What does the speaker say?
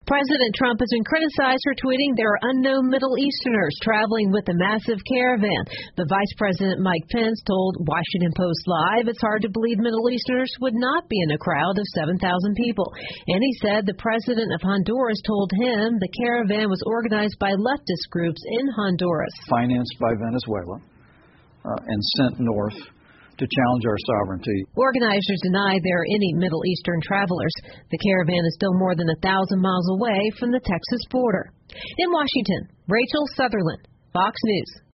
President Trump has been criticized for tweeting there are unknown Middle Easterners traveling with a massive caravan. But Vice President Mike Pence told Washington Post Live it's hard to believe Middle Easterners would not be in a crowd of 7,000 people. And he said the president of Honduras told him the caravan was organized by leftist groups in Honduras. Financed by Venezuela and sent north to challenge our sovereignty. Organizers deny there are any Middle Eastern travelers. The caravan is still more than 1,000 miles away from the Texas border. In Washington, Rachel Sutherland, Fox News.